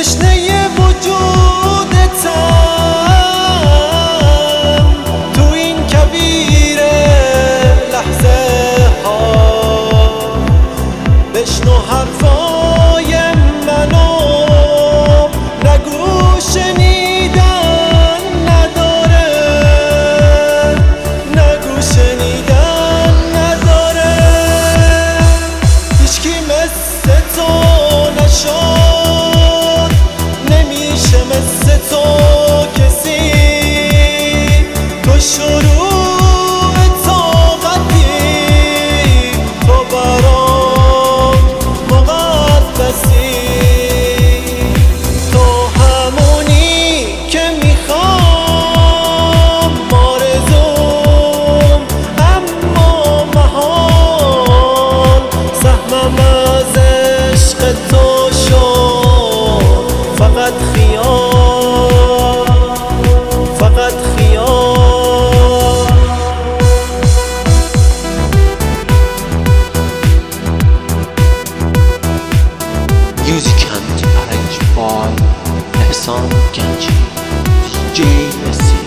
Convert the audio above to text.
تشنه وجودتم تو این کویر لحظه ها. بشنو حرفای منو، نگو شنیدن نداره، نگو شنیدن نداره. هیچکی مثل تو نشد، نمیشه مثل تو کسی. تو شروع طاقتی، تو برام مقدسی. تو همونی که میخوام، آرزوم اما محال. سهمم از عشق تو شد فقط خیال، فقط خیال. Music and arranged by Ehsan Genci, DJ Messi.